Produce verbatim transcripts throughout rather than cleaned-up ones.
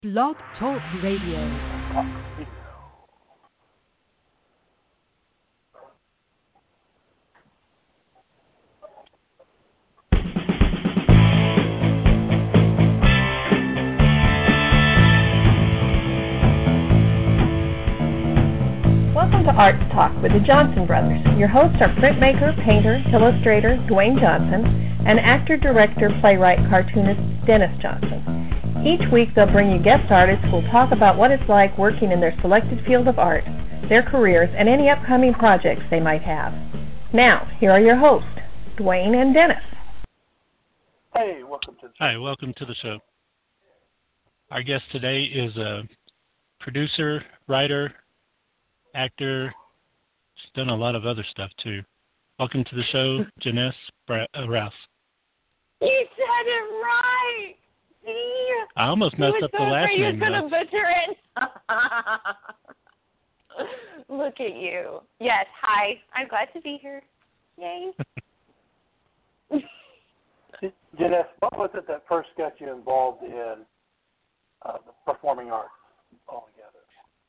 Blog Talk Radio. Welcome to Arts Talk with the Johnson Brothers. Your hosts are printmaker, painter, illustrator Dwayne Johnson, and actor, director, playwright, cartoonist Dennis Johnson. Each week they'll bring you guest artists who will talk about what it's like working in their selected field of art, their careers, and any upcoming projects they might have. Now, here are your hosts, Dwayne and Dennis. Hey, welcome to the show. Hi, welcome to the show. Our guest today is a producer, writer, actor. She's done a lot of other stuff too. Welcome to the show, Janice Bra- uh, Rouse. You said it right. See? I almost messed up the last name. You were going to butcher it. Look at you. Yes, hi. I'm glad to be here. Yay. Janice, what was it that first got you involved in uh, the performing arts altogether?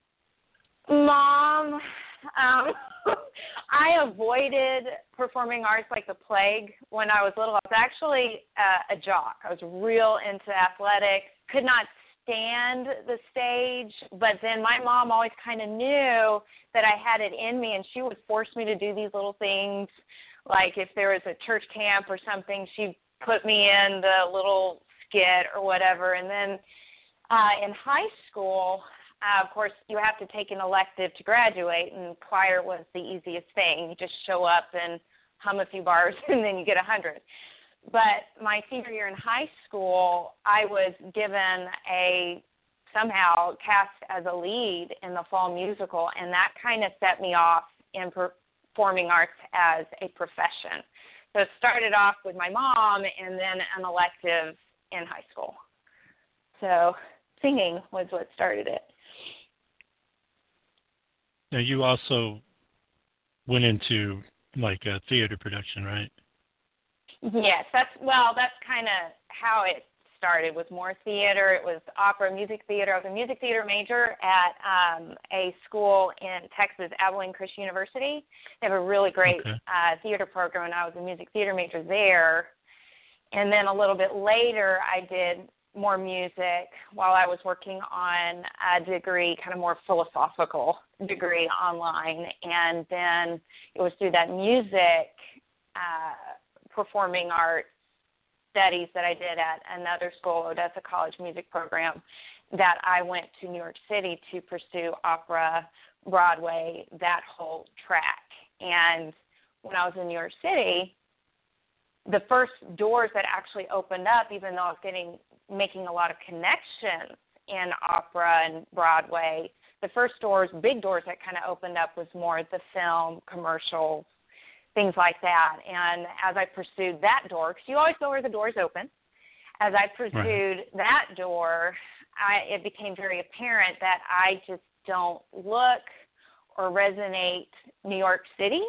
Mom, um, I avoided performing arts like the plague when I was little. I was actually uh, a jock. I was real into athletics, could not stand the stage, but then my mom always kind of knew that I had it in me, and she would force me to do these little things, like if there was a church camp or something, she'd put me in the little skit or whatever. And then uh, in high school, Uh, of course, you have to take an elective to graduate, and choir was the easiest thing. You just show up and hum a few bars, and then you get a hundred. But my senior year in high school, I was given a somehow cast as a lead in the fall musical, and that kind of set me off in performing arts as a profession. So it started off with my mom, and then an elective in high school. So singing was what started it. Now, you also went into, like, a theater production, right? Yes, that's, well, that's kind of how it started, was more theater. It was opera, music theater. I was a music theater major at um, a school in Texas, Abilene Christian University. They have a really great okay. uh, theater program, and I was a music theater major there. And then a little bit later, I did more music while I was working on a degree, kind of more philosophical degree online. And then it was through that music uh, performing arts studies that I did at another school, Odessa College Music Program, that I went to New York City to pursue opera, Broadway, that whole track. And when I was in New York City, the first doors that actually opened up, even though I was getting making a lot of connections in opera and Broadway, the first doors, big doors that kind of opened up was more the film, commercials, things like that. And as I pursued that door, because you always go where the doors open, as I pursued right. that door, I, it became very apparent that I just don't look or resonate New York City.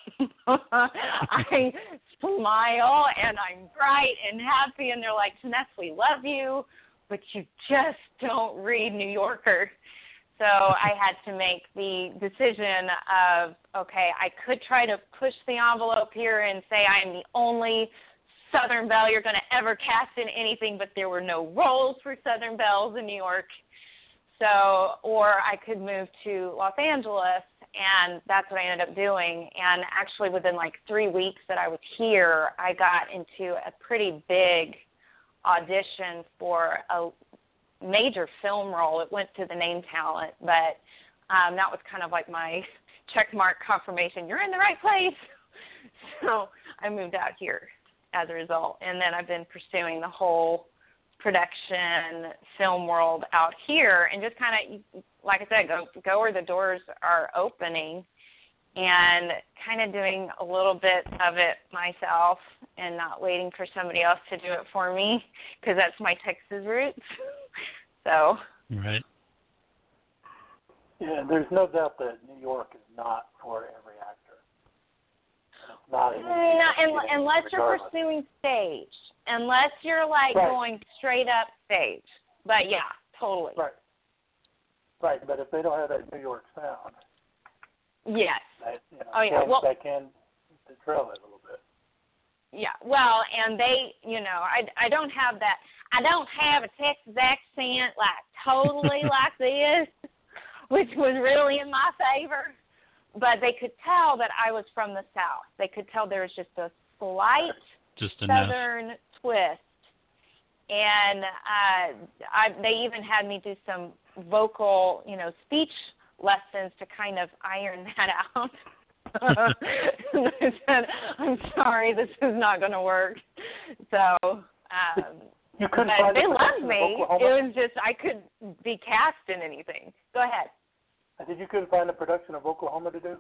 I smile and I'm bright and happy, and they're like, Janice, we love you, but you just don't read New Yorker. So I had to make the decision of, okay, I could try to push the envelope here and say I am the only Southern Belle you're going to ever cast in anything, but there were no roles for Southern Belles in New York. So, or I could move to Los Angeles, and that's what I ended up doing. And actually within like three weeks that I was here, I got into a pretty big audition for a major film role. It went to the Name Talent, but um, that was kind of like my check mark confirmation. You're in the right place. So I moved out here as a result. And then I've been pursuing the whole production film world out here, and just kind of, like I said, go go where the doors are opening, and kind of doing a little bit of it myself and not waiting for somebody else to do it for me, because that's my Texas roots. So right. Yeah, there's no doubt that New York is not for every actor. It's not an no, un- unless regardless. you're pursuing stage. Unless you're, like, right. going straight up stage. But, yeah, totally. Right. Right, but if they don't have that New York sound, yes. that, you know, Oh, yeah. can, Well, that can trail it a little bit. Yeah, well, and they, you know, I, I don't have that. I don't have a Texas accent like totally like this, which was really in my favor. But they could tell that I was from the South. They could tell there was just a slight just enough. Southern twist. And uh, I, they even had me do some vocal, you know, speech lessons to kind of iron that out. And I said, I'm sorry, this is not going to work. So, um, you couldn't but find they the loved production me. of It Oklahoma? was just I couldn't be cast in anything. Go ahead. I said you couldn't find the production of Oklahoma to do?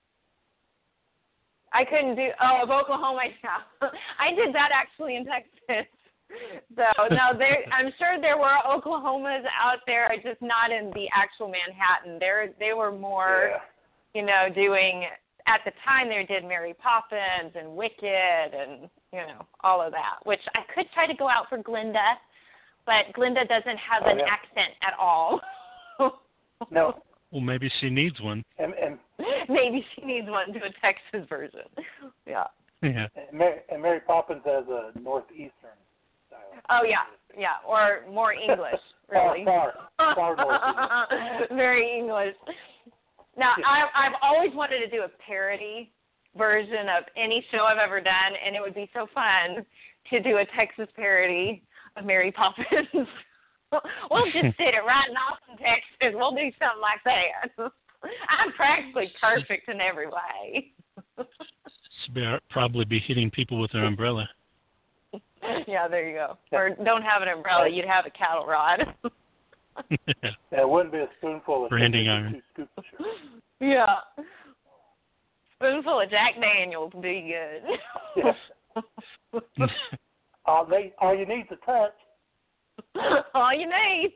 I couldn't do, oh, of Oklahoma, yeah. I did that actually in Texas. So, no, there, I'm sure there were Oklahomas out there, just not in the actual Manhattan. There, they were more, Yeah. you know, doing, at the time they did Mary Poppins and Wicked and, you know, all of that, which I could try to go out for Glinda, but Glinda doesn't have Oh, an yeah. accent at all. No. Well, maybe she needs one. And, and, Maybe she needs one to a Texas version. Yeah. Yeah. and, Mary, and Mary Poppins has a northeastern style. Oh, yeah, yeah, or more English, really. Far, far, far northeast. Very English. Now, I, I've always wanted to do a parody version of any show I've ever done, and it would be so fun to do a Texas parody of Mary Poppins. We'll just sit it right in Austin, Texas. We'll do something like that. I'm practically perfect in every way. She'd be, probably be hitting people with her umbrella. Yeah, there you go. Or don't have an umbrella, you'd have a cattle rod. Yeah, it wouldn't be a spoonful of Branding sugar, iron. two scoops of sugar. Yeah. Spoonful of Jack Daniels would be good. Yes. all, they, all you need is a touch. All you need.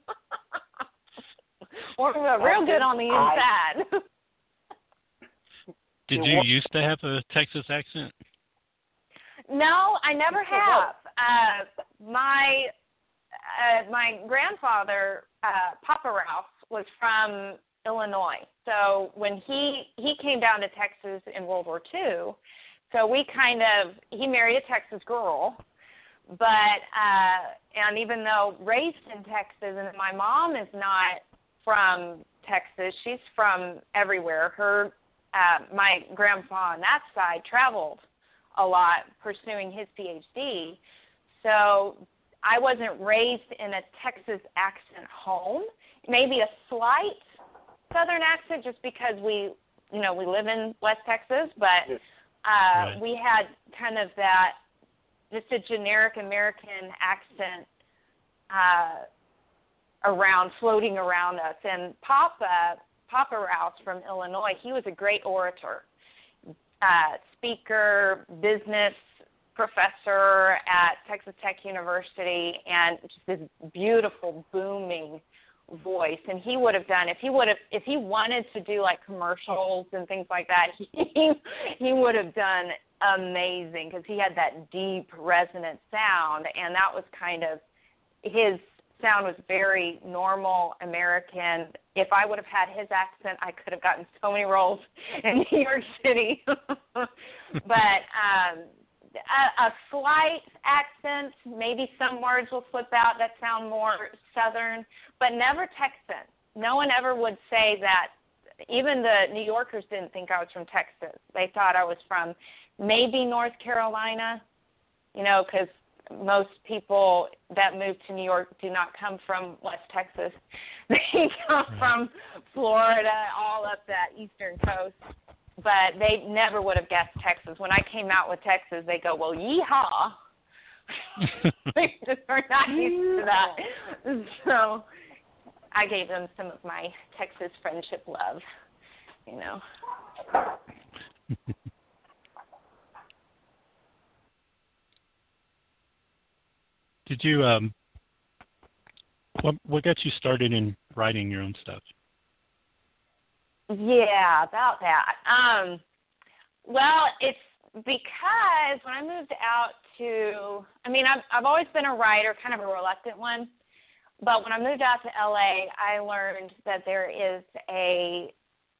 Or real good on the inside. Did you used to have a Texas accent? No, I never have. Uh, my uh, my grandfather, uh, Papa Ralph, was from Illinois. So when he he came down to Texas in World War Two, so we kind of he married a Texas girl. But, uh, and even though raised in Texas, and my mom is not from Texas, she's from everywhere. Her, uh, my grandpa on that side traveled a lot pursuing his P H D. So I wasn't raised in a Texas accent home, maybe a slight Southern accent just because we, you know, we live in West Texas, but uh, Right. we had kind of that, just a generic American accent uh, around, floating around us. And Papa, Papa Rouse from Illinois, he was a great orator, uh, speaker, business professor at Texas Tech University, and just this beautiful, booming voice. And he would have done, if he would have, if he wanted to do like commercials and things like that, he, he would have done amazing because he had that deep resonant sound, and that was kind of his sound was very normal American. If I would have had his accent, I could have gotten so many roles in New York City. But um, a, a slight accent, maybe some words will slip out that sound more Southern, but never Texan. No one ever would say that. Even the New Yorkers didn't think I was from Texas. They thought I was from maybe North Carolina, you know, because most people that move to New York do not come from West Texas. They come Right. from Florida, all up that eastern coast. But they never would have guessed Texas. When I came out with Texas, they go, well, yeehaw. They just are not used to that. So I gave them some of my Texas friendship love, you know. Did you, um, what, what got you started in writing your own stuff? Yeah, about that. Um, well, it's because when I moved out to, I mean, I've, I've always been a writer, kind of a reluctant one, but when I moved out to L A, I learned that there is a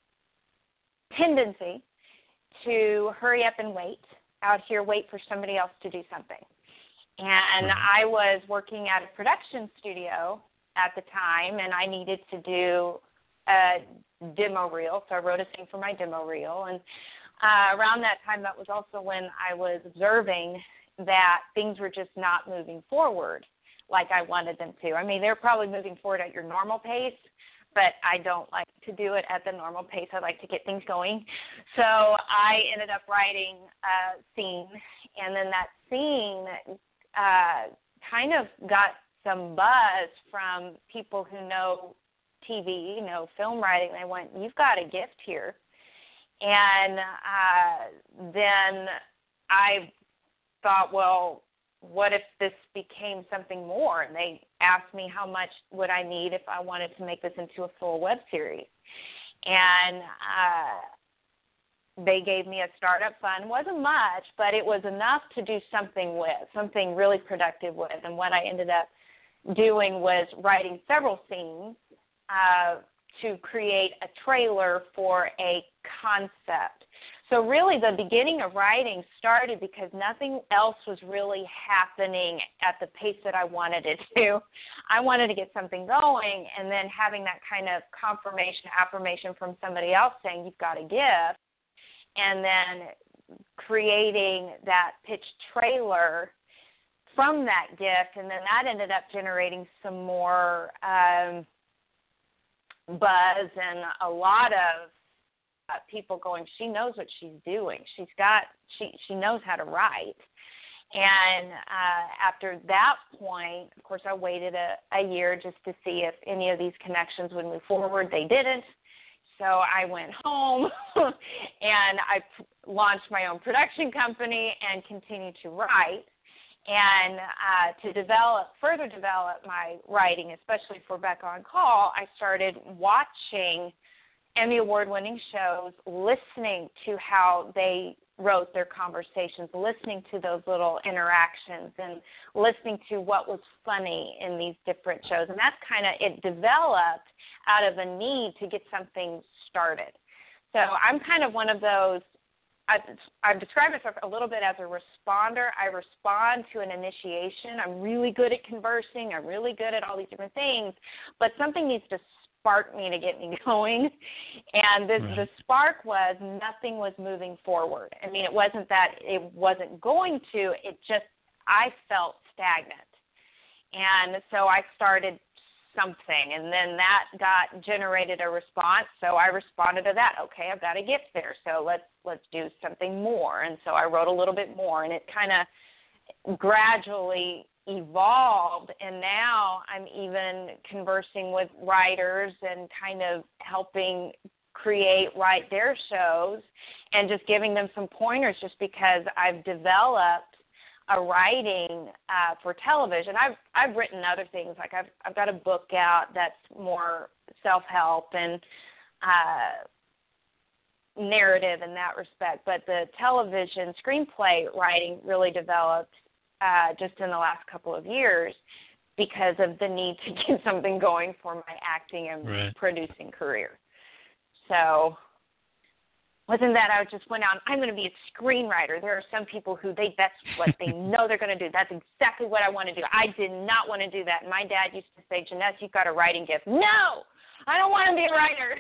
tendency to hurry up and wait out here, wait for somebody else to do something. And I was working at a production studio at the time, and I needed to do a demo reel, so I wrote a scene for my demo reel. And uh, around that time, that was also when I was observing that things were just not moving forward like I wanted them to. I mean, they're probably moving forward at your normal pace, but I don't like to do it at the normal pace. I like to get things going. So I ended up writing a scene, and then that scene uh, kind of got some buzz from people who know T V, you know, film writing. They went, "You've got a gift here." And uh, then I thought, well, what if this became something more? And they asked me how much would I need if I wanted to make this into a full web series. And uh, they gave me a startup fund. It wasn't much, but it was enough to do something with, something really productive with. And what I ended up doing was writing several scenes uh, to create a trailer for a concept. So really the beginning of writing started because nothing else was really happening at the pace that I wanted it to. I wanted to get something going, and then having that kind of confirmation, affirmation from somebody else saying, "You've got a gift," and then creating that pitch trailer from that gift, and then that ended up generating some more um, buzz and a lot of uh, people going, "She knows what she's doing. She's got, she she knows how to write." And uh, after that point, of course, I waited a, a year just to see if any of these connections would move forward. They didn't. So I went home and I p- launched my own production company and continued to write. And uh, to develop, further develop my writing, especially for Becca on Call, I started watching Emmy Award-winning shows, listening to how they wrote their conversations, listening to those little interactions, and listening to what was funny in these different shows. And that's kind of, it developed out of a need to get something started. So I'm kind of one of those, I've, I've described myself a little bit as a responder. I respond to an initiation. I'm really good at conversing. I'm really good at all these different things, but something needs to spark me to get me going. And this, right. the spark was nothing was moving forward. I mean, it wasn't that it wasn't going to, it just, I felt stagnant. And so I started something, and then that got generated a response. So I responded to that. Okay, I've got a gift there, so let's let's do something more. And so I wrote a little bit more, and it kind of gradually evolved. And now I'm even conversing with writers and kind of helping create, write their shows, and just giving them some pointers, just because I've developed a writing uh, for television. I've I've written other things, like I've I've got a book out that's more self-help and uh, narrative in that respect. But the television screenplay writing really developed uh, just in the last couple of years because of the need to get something going for my acting and right. producing career. So wasn't that I just went out, I'm going to be a screenwriter. There are some people who they that's what they know they're going to do. That's exactly what I want to do. I did not want to do that. And my dad used to say, "Jeanette, you've got a writing gift." No, I don't want to be a writer.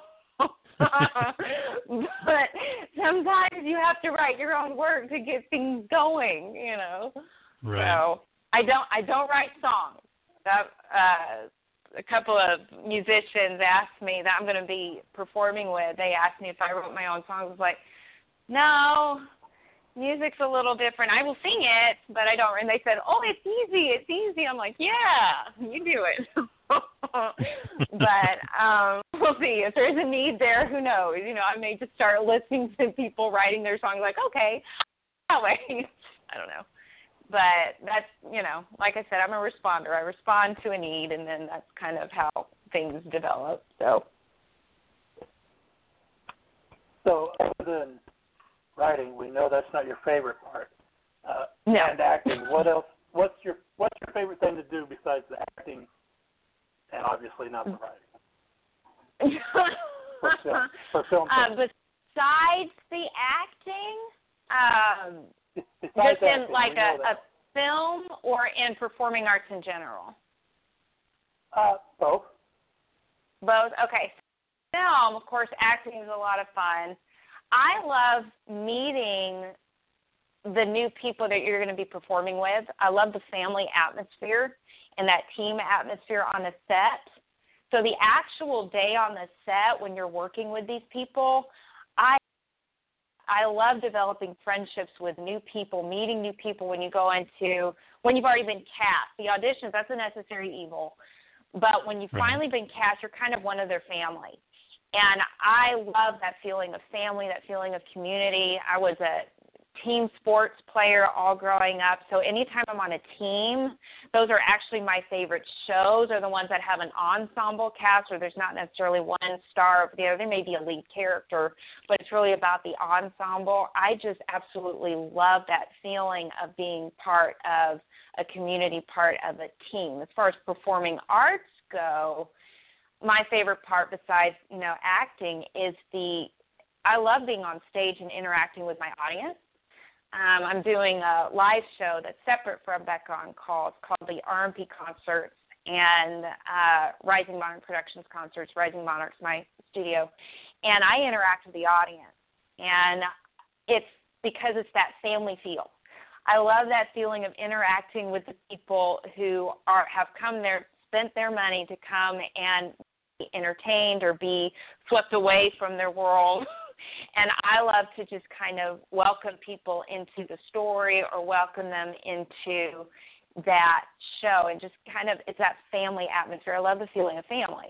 But sometimes you have to write your own work to get things going, you know. Right. So I don't I don't write songs. That uh a couple of musicians asked me that I'm going to be performing with, they asked me if I wrote my own songs. I was like, no, music's a little different. I will sing it, but I don't. And they said, oh, it's easy, it's easy. I'm like, yeah, you do it. But um, we'll see. If there's a need there, who knows? You know, I may just start listening to people writing their songs like, okay, that way. I don't know. But that's, you know, like I said, I'm a responder. I respond to a need, and then that's kind of how things develop. So, so other than writing, we know that's not your favorite part. Uh, no. And acting. What else? What's your What's your favorite thing to do besides the acting and obviously not the writing. for film, for film uh, besides the acting, um, besides just in acting, like a, a that. film or in performing arts in general? Uh, both. Both? Okay. Film, of course, acting is a lot of fun. I love meeting the new people that you're going to be performing with. I love the family atmosphere and that team atmosphere on the set. So the actual day on the set when you're working with these people, I I love developing friendships with new people, meeting new people when you go into, when you've already been cast. The auditions, that's a necessary evil. But when you've Right. finally been cast, you're kind of one of their family. And I love that feeling of family, that feeling of community. I was a team sports player all growing up, so anytime I'm on a team, those are actually my favorite shows, are the ones that have an ensemble cast where there's not necessarily one star over the other. There may be a lead character, but it's really about the ensemble. I just absolutely love that feeling of being part of a community, part of a team. As far as performing arts go, my favorite part besides, you know, acting is the, I love being on stage and interacting with my audience. Um, I'm doing a live show that's separate from Becca on Call. It's called the R M P Concerts and uh, Rising Monarch Productions Concerts. Rising Monarch's my studio. And I interact with the audience. And it's because it's that family feel. I love that feeling of interacting with the people who are have come there, spent their money to come and be entertained or be swept away from their world. And I love to just kind of welcome people into the story or welcome them into that show and just kind of, it's that family atmosphere. I love the feeling of family.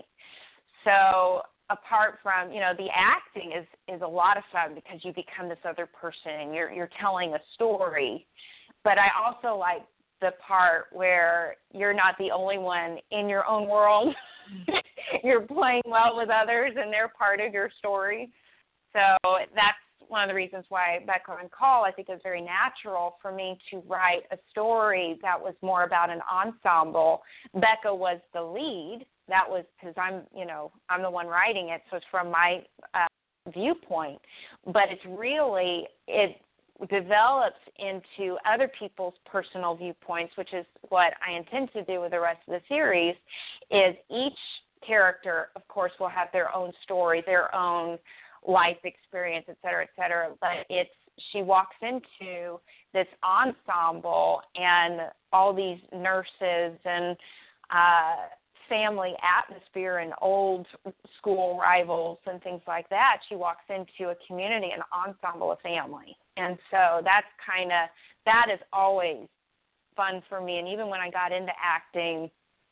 So apart from, you know, the acting is, is a lot of fun because you become this other person and you're, you're telling a story. But I also like the part where you're not the only one in your own world. You're playing well with others and they're part of your story. So that's one of the reasons why Becca on Call, I think, is very natural for me to write a story that was more about an ensemble. Becca was the lead. That was because I'm, you know, I'm the one writing it, so it's from my uh, viewpoint. But it's really, it develops into other people's personal viewpoints, which is what I intend to do with the rest of the series, is each character, of course, will have their own story, their own life experience, et cetera, et cetera. But it's, she walks into this ensemble and all these nurses and uh, family atmosphere and old school rivals and things like that. She walks into a community, an ensemble of family. And so that's kind of, that is always fun for me. And even when I got into acting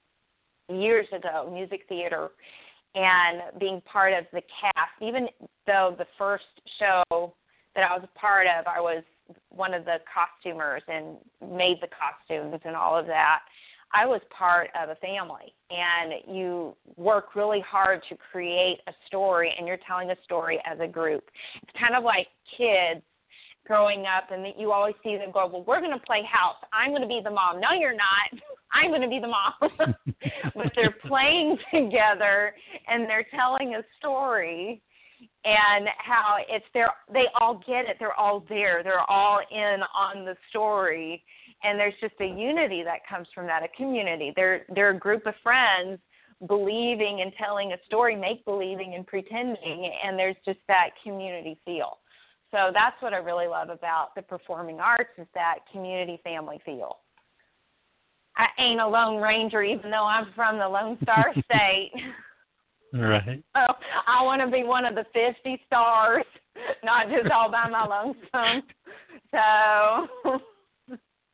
years ago, music theater, and being part of the cast, even though the first show that I was a part of, I was one of the costumers and made the costumes and all of that, I was part of a family. And you work really hard to create a story, and you're telling a story as a group. It's kind of like kids growing up, and you always see them go, well, we're going to play house. I'm going to be the mom. No, you're not. I'm going to be the mom. But they're playing together, and they're telling a story, and how it's their, they all get it. They're all there. They're all in on the story, and there's just a unity that comes from that, a community. They're, they're a group of friends believing and telling a story, make-believing and pretending, and there's just that community feel. So that's what I really love about the performing arts, is that community family feel. I ain't a Lone Ranger, even though I'm from the Lone Star State. Right. So I want to be one of the fifty stars, not just all by my lonesome. So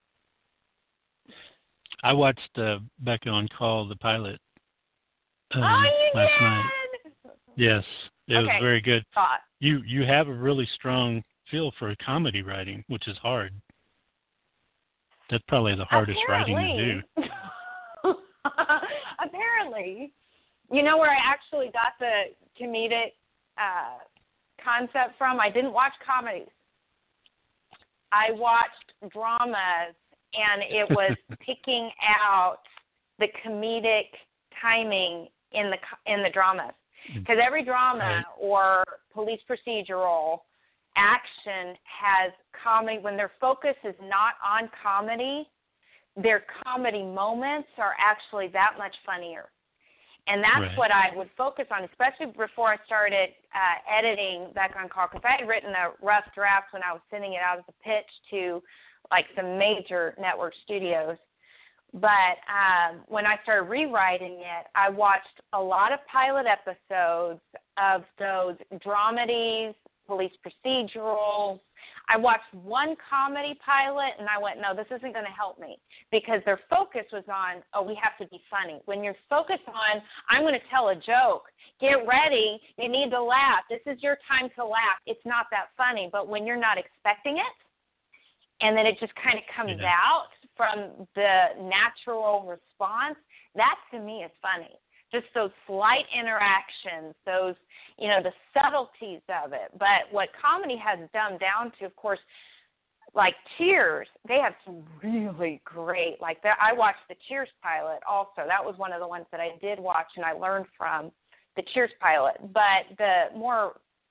I watched uh, Becca on Call, the pilot, um, oh, you last did? night. Yes, it okay. was very good. Thought. You you have a really strong feel for comedy writing, which is hard. That's probably the hardest Apparently. writing to do. Apparently. You know where I actually got the comedic uh, concept from? I didn't watch comedies. I watched dramas, and it was picking out the comedic timing in the in the dramas. Because every drama right. or police procedural action has comedy. When their focus is not on comedy, their comedy moments are actually that much funnier. And that's right. what I would focus on, especially before I started uh, editing Back on Call, because I had written a rough draft when I was sending it out as a pitch to, like, some major network studios. But um, when I started rewriting it, I watched a lot of pilot episodes of those dramedies, police procedurals. I watched one comedy pilot, and I went, no, this isn't going to help me, because their focus was on, oh, we have to be funny. When you're focused on, I'm going to tell a joke, get ready, you need to laugh, this is your time to laugh, it's not that funny. But when you're not expecting it, and then it just kind of comes yeah. out from the natural response, that to me is funny. Just those slight interactions, those, you know, the subtleties of it. But what comedy has dumbed down to, of course, like Cheers, they have some really great, like the, I watched the Cheers pilot also. That was one of the ones that I did watch and I learned from the Cheers pilot. But the more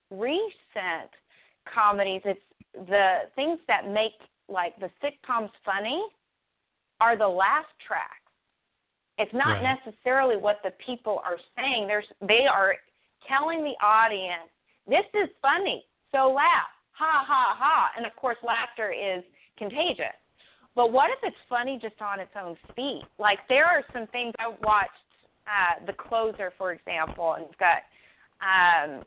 recent comedies, it's the things that make, like, the sitcoms funny are the laugh tracks. It's not right. necessarily what the people are saying. There's, they are telling the audience, this is funny, so laugh, ha, ha, ha. And, of course, laughter is contagious. But what if it's funny just on its own feet? Like, there are some things I watched, uh, The Closer, for example, and it's got, um,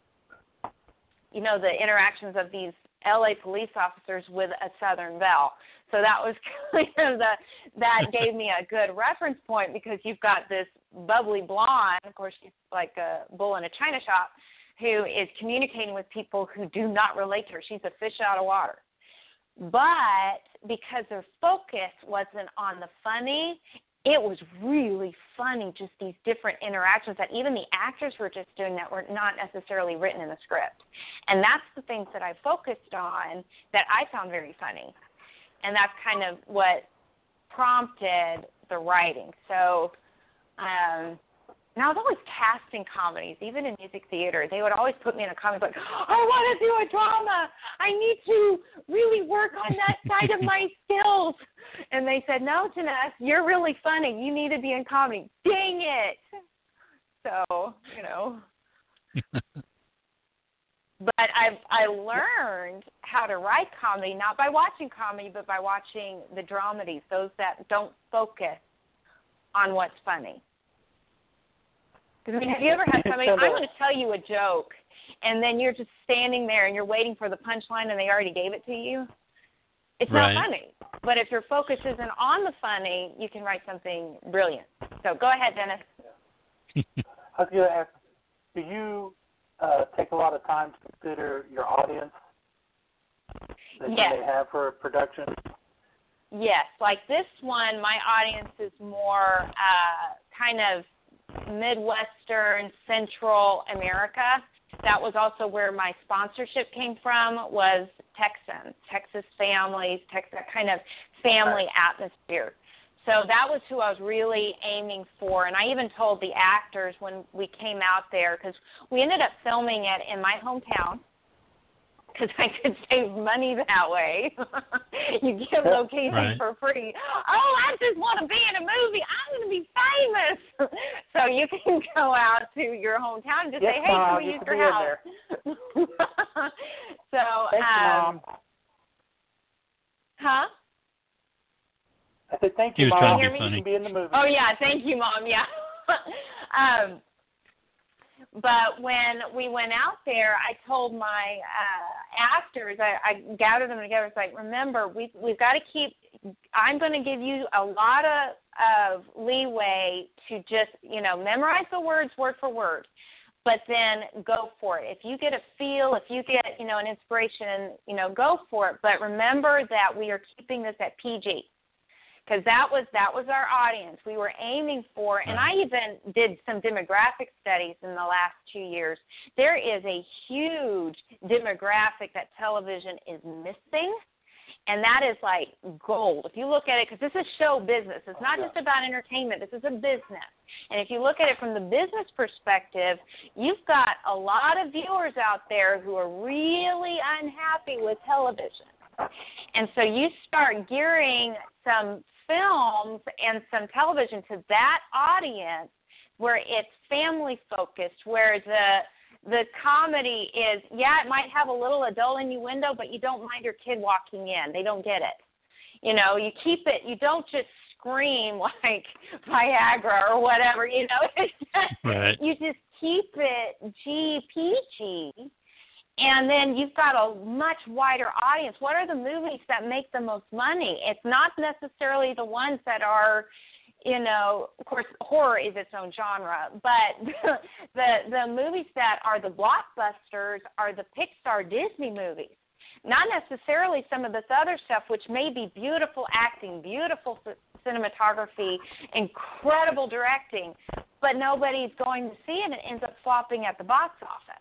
you know, the interactions of these L A police officers with a Southern belle. So that was kind of the, that gave me a good reference point, because you've got this bubbly blonde, of course she's like a bull in a china shop, who is communicating with people who do not relate to her. She's a fish out of water. But because their focus wasn't on the funny, it was really funny, just these different interactions that even the actors were just doing that were not necessarily written in the script. And that's the things that I focused on that I found very funny. And that's kind of what prompted the writing. So, um, and I was always casting comedies, even in music theater. They would always put me in a comedy, like, I want to do a drama. I need to really work on that side of my skills. And they said, no, Janess, you're really funny. You need to be in comedy. Dang it. So, you know. But I I learned how to write comedy, not by watching comedy, but by watching the dramedies, those that don't focus on what's funny. Because, I mean, have you ever had somebody, I'm going to tell you a joke, and then you're just standing there and you're waiting for the punchline and they already gave it to you? It's right. not funny. But if your focus isn't on the funny, you can write something brilliant. So go ahead, Dennis. I was going to ask, do you uh, take a lot of time to consider your audience that yes. you may have for production? Yes. Like this one, my audience is more uh, kind of Midwestern, Central America. That was also where my sponsorship came from, was Texans, Texas families, Texas, that kind of family atmosphere. So that was who I was really aiming for. And I even told the actors when we came out there, because we ended up filming it in my hometown, because I could save money that way. You get locations right. for free. Oh, I just want to be in a movie. I'm going to be famous. So you can go out to your hometown and just yes, say, hey, Mom, can we you use can your house? so, Thanks, um, Mom. Huh? I said, thank he you, was Mom. Trying to be You funny. can be in the movie. Oh, yeah, thank you, Mom, yeah. um, But when we went out there, I told my uh, actors, I, I gathered them together. It's like, remember, we've, we've got to keep, I'm going to give you a lot of, of leeway to just, you know, memorize the words word for word, but then go for it. If you get a feel, if you get, you know, an inspiration, you know, go for it. But remember that we are keeping this at P G. Because that was that was our audience we were aiming for. And I even did some demographic studies in the last two years. There is a huge demographic that television is missing, And that is like gold. If you look at it, because this is show business. It's not just about entertainment. This is a business. And if you look at it from the business perspective, you've got a lot of viewers out there who are really unhappy with television. And so you start gearing some films and some television to that audience where it's family focused, where the the comedy is, yeah, it might have a little adult innuendo, but you don't mind your kid walking in. They don't get it. You know, you keep it, you don't just scream like Viagra or whatever, you know. Right. You just keep it G P G, and then you've got a much wider audience. What are the movies that make the most money? It's not necessarily the ones that are, you know, of course, horror is its own genre, but the the movies that are the blockbusters are the Pixar Disney movies, not necessarily some of this other stuff, which may be beautiful acting, beautiful c- cinematography, incredible directing, but nobody's going to see it and it ends up flopping at the box office.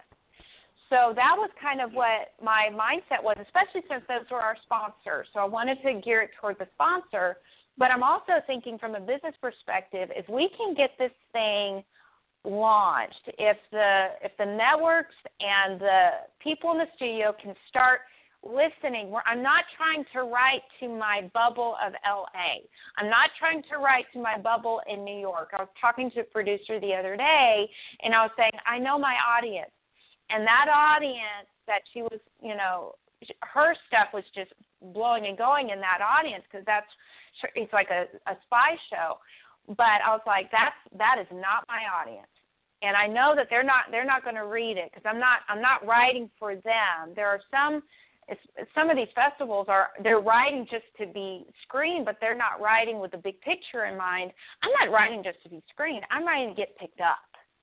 So that was kind of what my mindset was, especially since those were our sponsors. So I wanted to gear it toward the sponsor. But I'm also thinking from a business perspective, if we can get this thing launched, if the if the networks and the people in the studio can start listening, where I'm not trying to write to my bubble of L A. I'm not trying to write to my bubble in New York. I was talking to a producer the other day, and I was saying, I know my audience. And that audience that she was, you know, her stuff was just blowing and going in that audience because that's, it's like a, a spy show. But I was like, that's, that is not my audience. And I know that they're not, they're not going to read it because I'm not, I'm not writing for them. There are some, it's, some of these festivals are, they're writing just to be screened, but they're not writing with the big picture in mind. I'm not writing just to be screened. I'm writing to get picked up.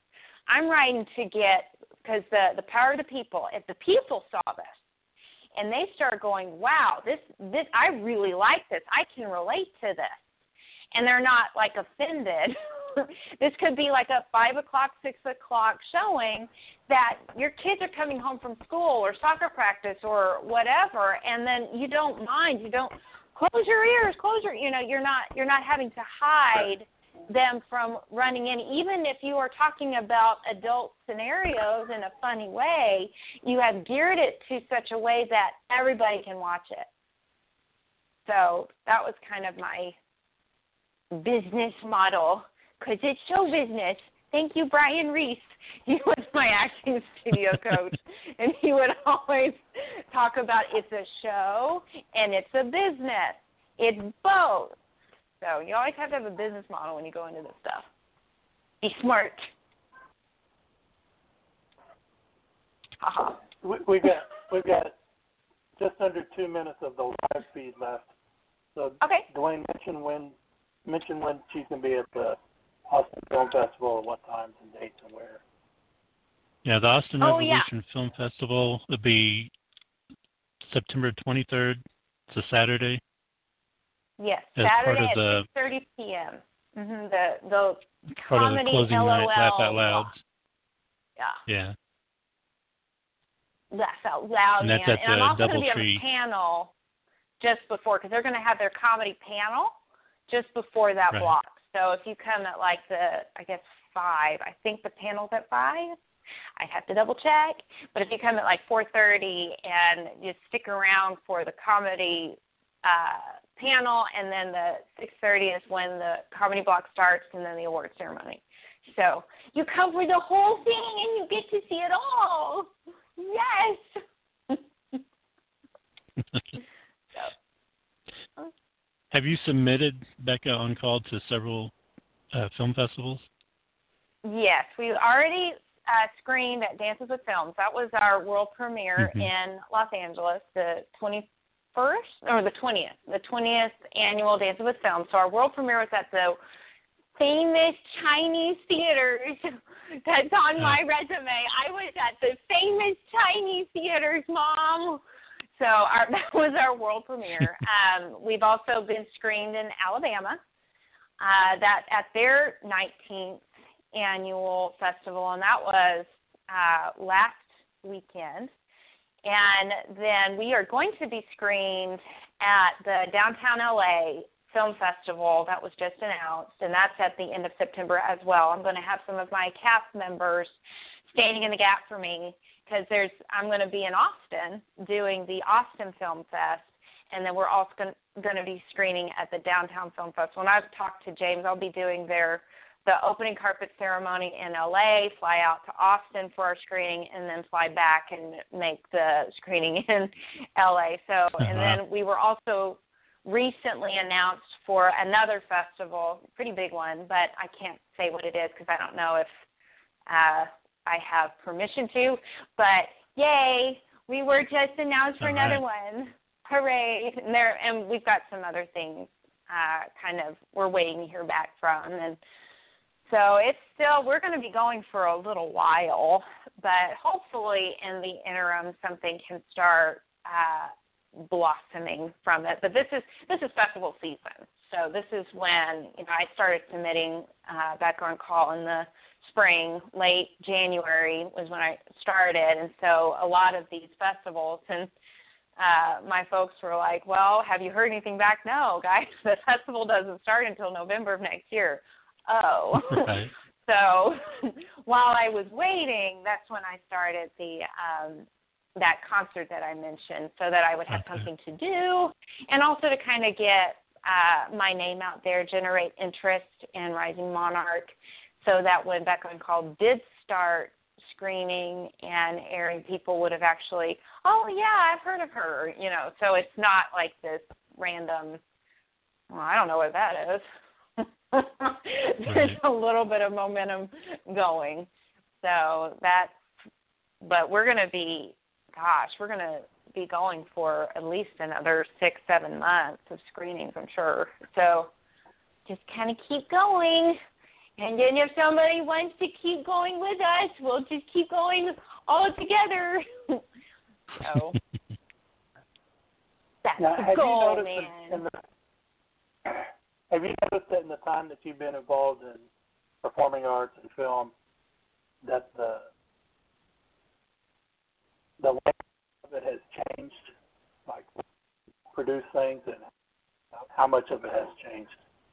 I'm writing to get, because the, the power of the people, if the people saw this and they start going, wow, this, this, I really like this. I can relate to this. And they're not like offended. This could be like a five o'clock, six o'clock showing that your kids are coming home from school or soccer practice or whatever, and then you don't mind. You don't close your ears, close your, you know, you're not, you're not having to hide them from running in. Even if you are talking about adult scenarios in a funny way, you have geared it to such a way that everybody can watch it. So that was kind of my business model, because it's show business. Thank you, Brian Reese. He was my acting studio coach, and he would always talk about it's a show and it's a business. It's both. So you always have to have a business model when you go into this stuff. Be smart. Uh-huh. We, we've got we've got just under two minutes of the live feed left. So okay. Dwayne, mention when mention when she's going to be at the Austin Film Festival, at what times and dates and where. Yeah, the Austin oh, Revolution yeah. Film Festival will be September twenty-third. It's a Saturday. Yes, As Saturday part of at six thirty p.m. Mm-hmm. The the part comedy of the closing L O L night, Laugh Out Loud. Yeah. Yeah. Laugh Out Loud, and man. That's at and I'm the also going to be Doubletree. on a panel just before, because they're going to have their comedy panel just before that right. block. So if you come at like the, I guess, five, I think the panel's at five. I'd have to double check. But if you come at like four thirty and you stick around for the comedy uh, panel, and then the six thirty is when the comedy block starts, and then the award ceremony. So you come for the whole thing and you get to see it all. Yes. so. Have you submitted Becca on Call to several uh, film festivals? Yes, we already uh, screened at Dances with Films. That was our world premiere mm-hmm. in Los Angeles, the twenty-first or the twentieth, the twentieth annual Dances with Films. So our world premiere was at the famous Chinese theaters. That's on my resume. I was at the famous Chinese theaters, Mom. So our, that was our world premiere. Um, we've also been screened in Alabama, uh, that at their nineteenth annual festival, and that was uh, last weekend. And then we are going to be screened at the Downtown L A Film Festival that was just announced, and that's at the end of September as well. I'm going to have some of my cast members standing in the gap for me because there's I'm going to be in Austin doing the Austin Film Fest, and then we're also going to be screening at the Downtown Film Festival. And I've talked to James. I'll be doing their the opening carpet ceremony in L A, fly out to Austin for our screening, and then fly back and make the screening in L A. So, uh-huh. And then we were also recently announced for another festival, pretty big one, but I can't say what it is because I don't know if uh, I have permission to. But yay, we were just announced for All another right. one. Hooray! And there, and we've got some other things uh, kind of we're waiting to hear back from, and so it's still we're going to be going for a little while, but hopefully in the interim something can start uh, blossoming from it. But this is this is festival season, so this is when you know I started submitting uh, Back on Call in the spring, late January was when I started, and so a lot of these festivals and uh, my folks were like, well, have you heard anything back? No, guys, the festival doesn't start until November of next year. Oh. Right. So while I was waiting, that's when I started the um, that concert that I mentioned so that I would have okay. something to do and also to kind of get uh, my name out there, generate interest in Rising Monarch so that when Back on Call did start screening and airing, people would have actually, oh, yeah, I've heard of her, you know. So it's not like this random, well, I don't know what that is. There's a little bit of momentum going. So that's, but we're going to be, gosh, we're going to be going for at least another six, seven months of screenings, I'm sure. So just kind of keep going. And then if somebody wants to keep going with us, we'll just keep going all together. So that's now, the goal, man. In the, have you noticed that in the time that you've been involved in performing arts and film, that the the way of it has changed, like produce things, and how much of it has changed?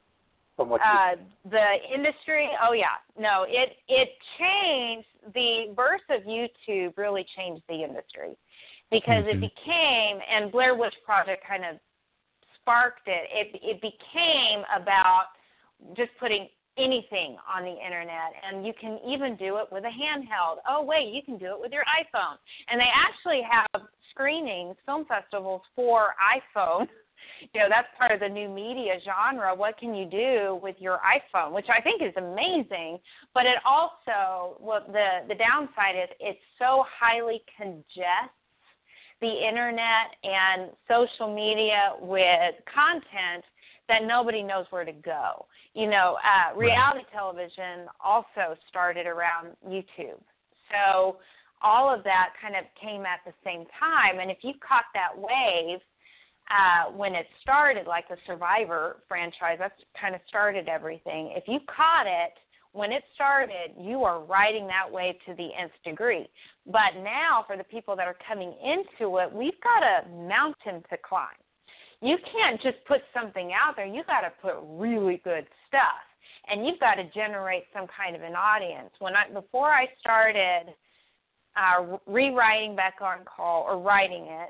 Uh, the industry, oh yeah, no, it it changed. The birth of YouTube really changed the industry because mm-hmm. it became, and Blair Witch Project kind of sparked it. It it became about just putting anything on the internet, and you can even do it with a handheld. Oh wait, you can do it with your iPhone, and they actually have screenings, film festivals for iPhone. You know, that's part of the new media genre. What can you do with your iPhone, which I think is amazing. But it also, well, the, the downside is it's so highly congests the internet and social media with content that nobody knows where to go. You know, uh, reality television also started around YouTube. So all of that kind of came at the same time. And if you caught that wave, Uh, when it started, like the Survivor franchise, that's kind of started everything. If you caught it when it started, you are riding that wave to the nth degree. But now for the people that are coming into it, we've got a mountain to climb. You can't just put something out there. You've got to put really good stuff, and you've got to generate some kind of an audience. When I before I started uh, rewriting Back on Call or writing it,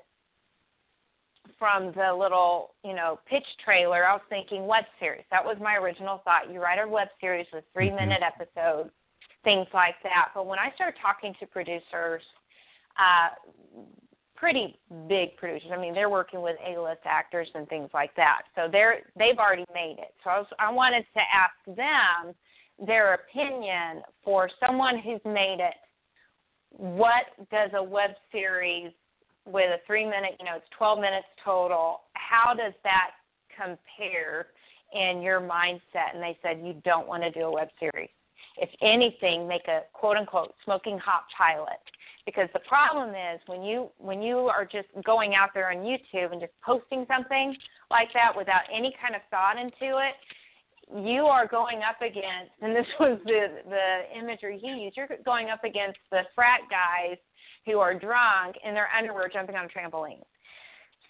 from the little, you know, pitch trailer, I was thinking web series. That was my original thought. You write a web series with three-minute mm-hmm. episodes, things like that. But when I started talking to producers, uh, pretty big producers, I mean, they're working with A-list actors and things like that. So they're, they've already made it. So I, was, I wanted to ask them their opinion for someone who's made it. What does a web series with a three-minute, you know, it's twelve minutes total, how does that compare in your mindset? And they said, you don't want to do a web series. If anything, make a quote-unquote smoking hot pilot. Because the problem is when you when you are just going out there on YouTube and just posting something like that without any kind of thought into it, you are going up against, and this was the, the imagery he used, you're going up against the frat guys who are drunk in their underwear jumping on a trampoline.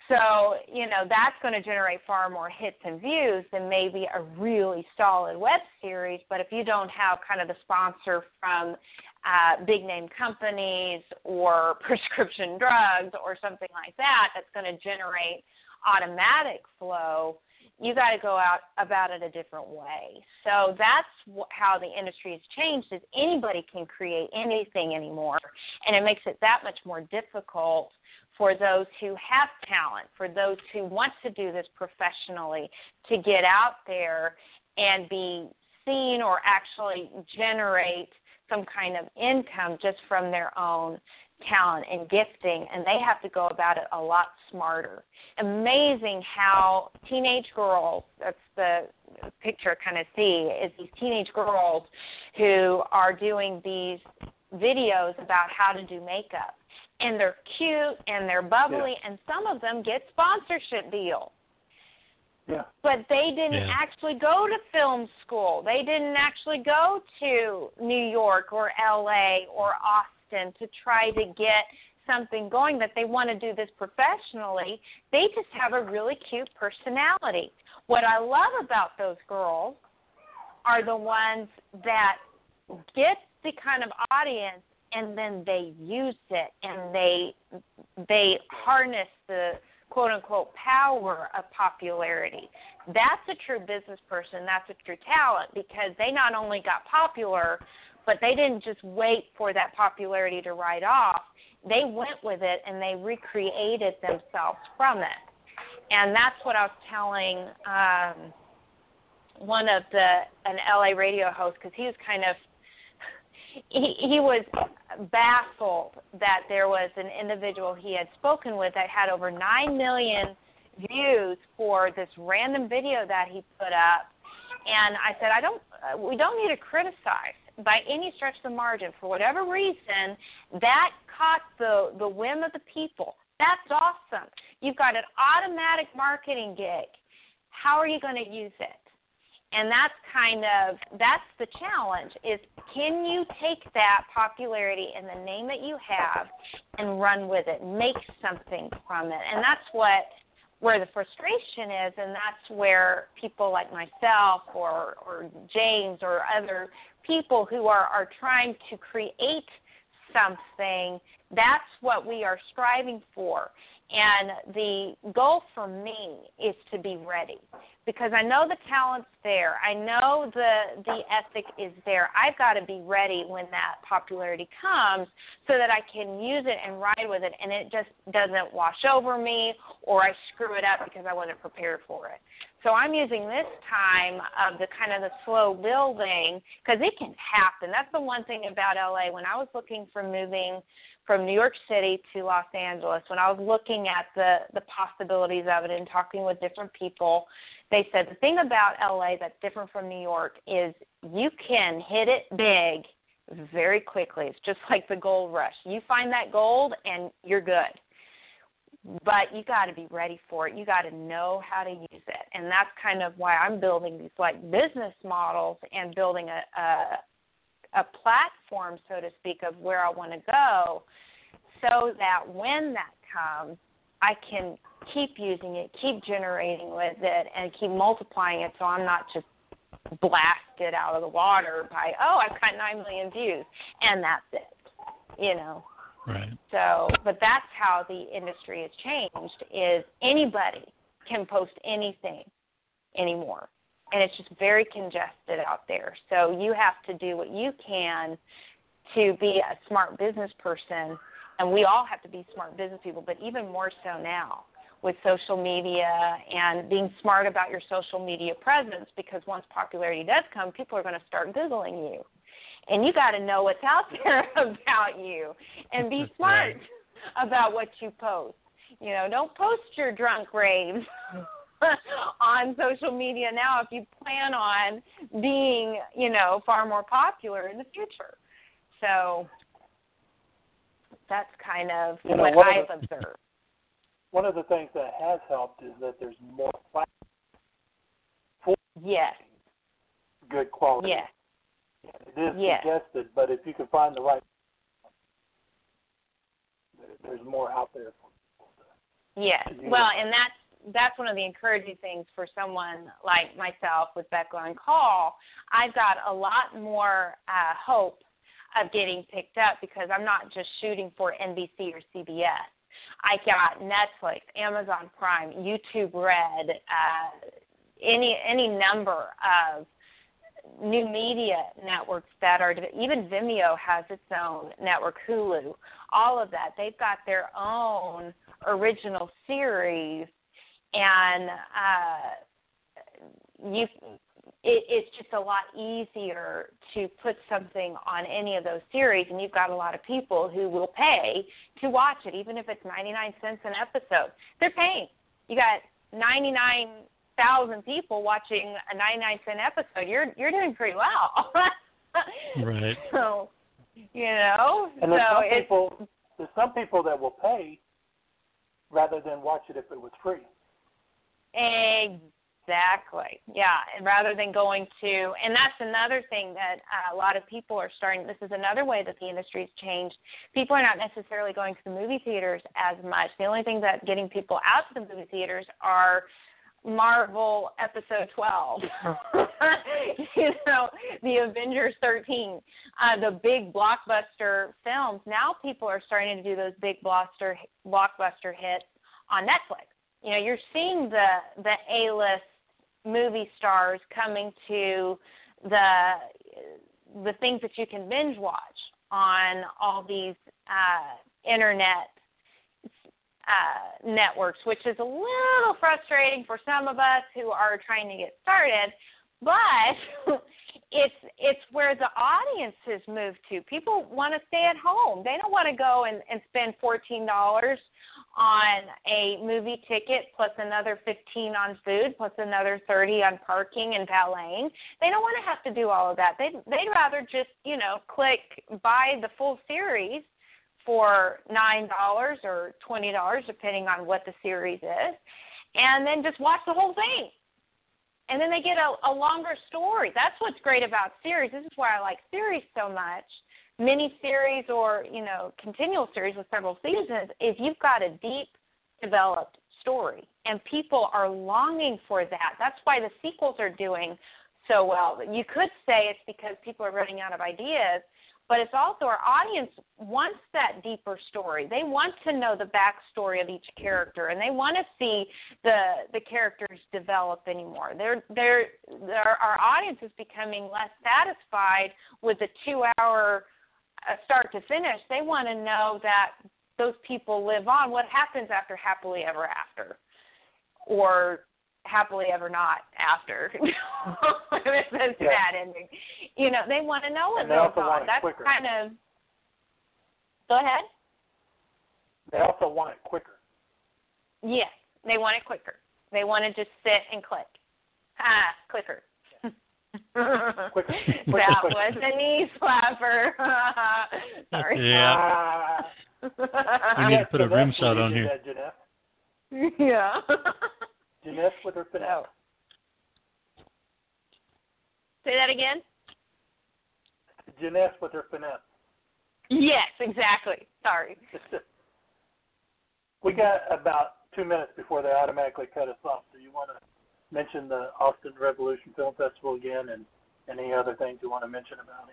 So, you know, that's going to generate far more hits and views than maybe a really solid web series. But if you don't have kind of the sponsor from uh, big name companies or prescription drugs or something like that, that's going to generate automatic flow, you got to go out about it a different way. So that's wh- how the industry has changed, is anybody can create anything anymore, and it makes it that much more difficult for those who have talent, for those who want to do this professionally, to get out there and be seen or actually generate some kind of income just from their own talent and gifting, and they have to go about it a lot smarter. Amazing how teenage girls, that's the picture I kind of see, is these teenage girls who are doing these videos about how to do makeup. And they're cute and they're bubbly, yeah. and some of them get sponsorship deals. Yeah. But they didn't yeah. actually go to film school. They didn't actually go to New York or L A or Austin to try to get something going, that they want to do this professionally. They just have a really cute personality. What I love about those girls are the ones that get the kind of audience and then they use it and they they harness the quote-unquote power of popularity. That's a true business person. That's a true talent, because they not only got popular, but they didn't just wait for that popularity to ride off. They went with it and they recreated themselves from it. And that's what I was telling um, one of the an L A radio host, because he was kind of He, he was baffled that there was an individual he had spoken with that had over nine million views for this random video that he put up. And I said, I don't, uh, we don't need to criticize by any stretch of the margin. For whatever reason, that caught the, the whim of the people. That's awesome. You've got an automatic marketing gig. How are you going to use it? And that's kind of, that's the challenge, is can you take that popularity and the name that you have and run with it, make something from it? And that's what, where the frustration is, and that's where people like myself or, or James or other people who are, are trying to create something, that's what we are striving for. And the goal for me is to be ready, because I know the talent's there. I know the the ethic is there. I've got to be ready when that popularity comes so that I can use it and ride with it, and it just doesn't wash over me or I screw it up because I wasn't prepared for it. So I'm using this time of the kind of the slow building, because it can happen. That's the one thing about L A. When I was looking for moving from New York City to Los Angeles, when I was looking at the, the possibilities of it and talking with different people, they said the thing about L A that's different from New York is you can hit it big very quickly. It's just like the gold rush. You find that gold and you're good. But you got to be ready for it. You got to know how to use it. And that's kind of why I'm building these like business models and building a, a a platform, so to speak, of where I want to go, so that when that comes, I can keep using it, keep generating with it, and keep multiplying it, so I'm not just blasted out of the water by, oh, I've got nine million views, and that's it, you know. Right. So, but that's how the industry has changed, is anybody can post anything anymore. And it's just very congested out there. So you have to do what you can to be a smart business person, and we all have to be smart business people, but even more so now with social media and being smart about your social media presence, because once popularity does come, people are going to start Googling you. And you got to know what's out there about you and be smart right. about what you post. You know, don't post your drunk raves on social media now if you plan on being, you know, far more popular in the future. So that's kind of you know, what I've the, observed. One of the things that has helped is that there's more for yes. good quality. Yes. It is yes. suggested, but if you can find the right, there's more out there for people Yes. Well, and that's that's one of the encouraging things for someone like myself with Becca on Call. I've got a lot more uh, hope of getting picked up because I'm not just shooting for N B C or C B S. I got Netflix, Amazon Prime, YouTube Red, uh, any any number of new media networks that are, even Vimeo has its own network, Hulu, all of that. They've got their own original series, and uh, you, it, it's just a lot easier to put something on any of those series, and you've got a lot of people who will pay to watch it, even if it's ninety-nine cents an episode. They're paying. You got ninety-nine thousand people watching a ninety-nine cent episode. You're you're doing pretty well. Right. So, you know, and there's so some it's, people there's some people that will pay rather than watch it if it was free. Exactly. Yeah, and rather than going to, and that's another thing that uh, a lot of people are starting, this is another way that the industry's changed. People are not necessarily going to the movie theaters as much. The only thing that getting people out to the movie theaters are Marvel Episode twelve, you know, the Avengers thirteen, uh, the big blockbuster films. Now people are starting to do those big blockbuster blockbuster hits on Netflix. You know, you're seeing the the A-list movie stars coming to the the things that you can binge watch on all these uh, internet Uh, networks, which is a little frustrating for some of us who are trying to get started, but it's it's where the audiences move to. People want to stay at home. They don't want to go and, and spend fourteen dollars on a movie ticket plus another fifteen dollars on food plus another thirty dollars on parking and valeting. They don't want to have to do all of that. They'd, they'd rather just, you know, click buy the full series for nine dollars or twenty dollars, depending on what the series is, and then just watch the whole thing. And then they get a, a longer story. That's what's great about series. This is why I like series so much. Mini-series or, you know, continual series with several seasons, if you've got a deep developed story, and people are longing for that. That's why the sequels are doing so well. You could say it's because people are running out of ideas, but it's also our audience wants that deeper story. They want to know the backstory of each character, and they want to see the the characters develop anymore. They're, they're, they're, our audience is becoming less satisfied with the two-hour uh, start to finish. They want to know that those people live on. What happens after Happily Ever After, or Happily Ever Not After? It's a Yeah. sad ending. You know, they want to know what And they goes also on. want it That's quicker. kind of. Go ahead. They also want it quicker. Yes, they want it quicker. They want to just sit and click. Ah, clicker. Quicker. That Quicker, quicker. was a knee slapper. Sorry. Yeah. Ah. We need to put a Jeanette rim shot will on do here. that, Jeanette. Yeah. Jeanette with her finesse. Say that again? Jeanette with her finesse. Yes, exactly. Sorry. We got about two minutes before they automatically cut us off. Do you want to mention the Austin Revolution Film Festival again, and any other things you want to mention about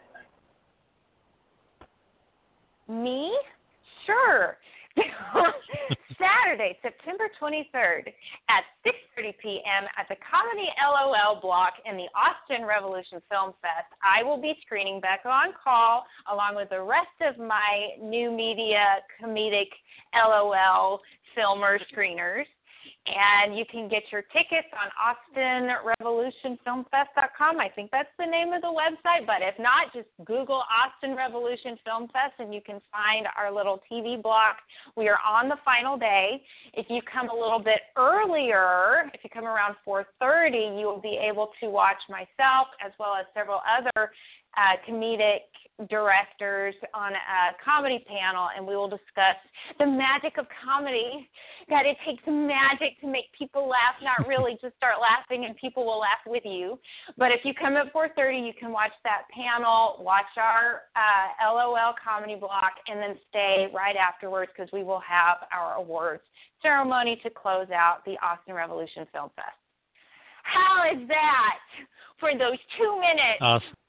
anything? Me? Sure. Saturday, September twenty-third at six thirty p.m. at the Comedy L O L block in the Austin Revolution Film Fest. I will be screening Becca on Call along with the rest of my new media comedic L O L filmer screeners. And you can get your tickets on austin revolution film fest dot com. I think that's the name of the website. But if not, just Google Austin Revolution Film Fest, and you can find our little T V block. We are on the final day. If you come a little bit earlier, if you come around four thirty, you will be able to watch myself as well as several other uh, comedic directors on a comedy panel, and we will discuss the magic of comedy, that it takes magic to make people laugh, not really just start laughing and people will laugh with you. But if you come at four thirty, you can watch that panel, watch our uh, LOL comedy block, and then stay right afterwards because we will have our awards ceremony to close out the Austin Revolution Film Fest. How is that for those two minutes awesome.